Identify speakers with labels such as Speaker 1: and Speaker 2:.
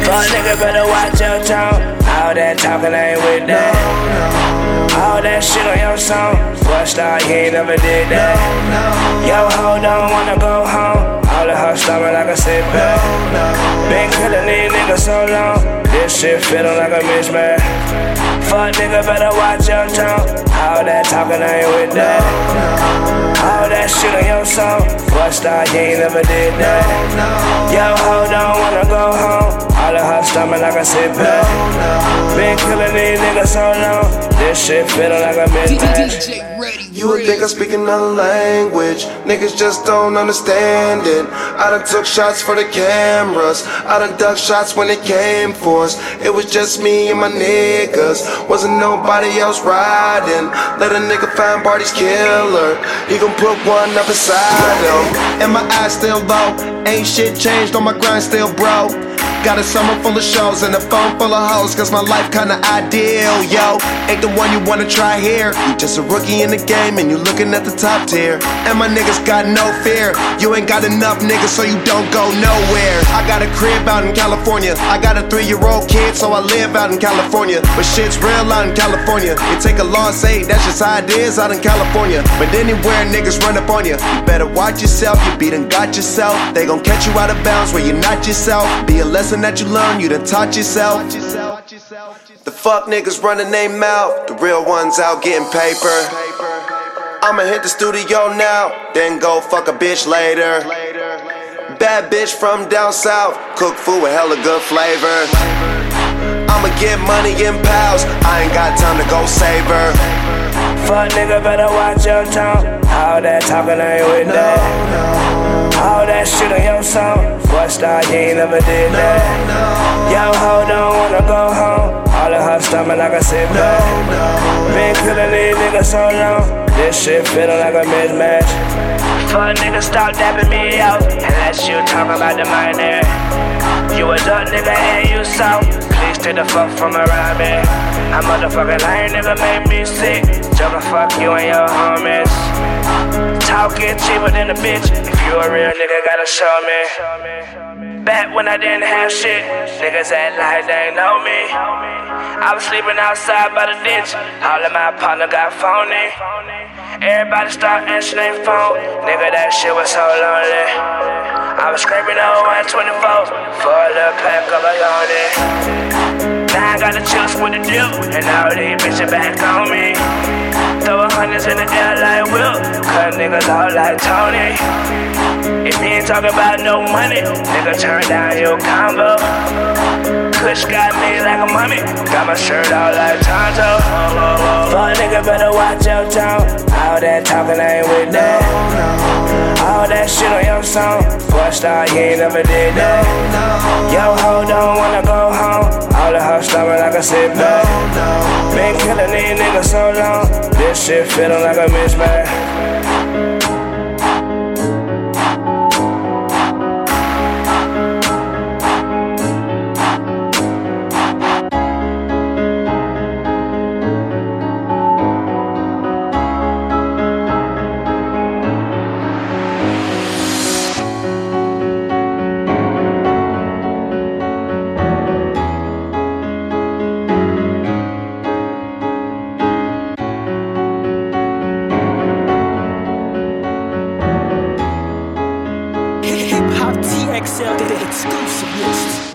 Speaker 1: Fuck nigga better watch your tone. All that talking ain't with that. All that shit on your song. What star, you ain't never did that. Yo ho don't wanna go home. All of her stomach like a sit back. Been killing these niggas so long. This shit feeling like a mismatch. Fuck nigga better watch your tone. All that talking ain't with that. All that shit on your song. What star, you ain't never did that. Yo ho don't wanna go home. All of her stomach like a sit back. Been killing these niggas so long. This shit feeling like a mismatch.
Speaker 2: You would think I'm speaking another language. Niggas just don't understand it. I done took shots for the cameras. I done ducked shots when it came for us. It was just me and my niggas. Wasn't nobody else riding. Let a nigga find Barty's killer. He gon' put one up inside him. And my eyes still low. Ain't shit changed on my grind still, bro. Got a summer full of shows and a phone full of hoes, cause my life kinda ideal, yo. Ain't the one you wanna try here. You just a rookie in the game and you looking at the top tier. And my niggas got no fear. You ain't got enough niggas so you don't go nowhere. I got a crib out in California. I got a 3-year-old kid so I live out in California. But shit's real out in California. You take a loss, say that's just how it is out in California. But anywhere niggas run up on you, you better watch yourself. You beat and got yourself. They gon' catch you out of bounds where you're not yourself. Be a lesson that you learn, you done taught yourself. The fuck niggas running their mouth, the real ones out getting paper. I'ma hit the studio now, then go fuck a bitch later. Bad bitch from down south, cook food with hella good flavor. I'ma get money in pals, I ain't got time to go save her.
Speaker 1: Fuck nigga better watch your tone. All that talking ain't with that. All that shit on your song. What star, you ain't never did that. Yo ho don't wanna go home. All of her stomach like a sit back. Been killing these niggas so long. This shit feeling like a mismatch. Fuck nigga stop dapping me out unless you talk about the money. You a duck nigga and you soft. Please stay the fuck from around me. I motherfucking lying nigga make me sick. Joker fuck you and your homies. Talking cheaper than a bitch. If you a real nigga, gotta show me. Back when I didn't have shit, niggas act like they know me. I was sleeping outside by the ditch. All of my partner got phony. Everybody start answering their phone. Nigga, that shit was so lonely. I was scraping over 124 for a little pack of bologna. Now I got the chips with the dip, and all these bitches back on me. Throwing hundreds in the air like Will, cut niggas out like Tony. If you ain't talking about no money, nigga turn down your combo. Kush got me like a mummy, got my shirt out like Tonto. Fuck nigga better watch your tone. All that talking ain't with that. All that shit on your song. What star, you ain't never did that. Yo ho don't wanna go home. All of her stomach like a sit back. Been killing these niggas so long. This shit feeling like a mismatch.
Speaker 3: Hip Hop TXL, the exclusive list.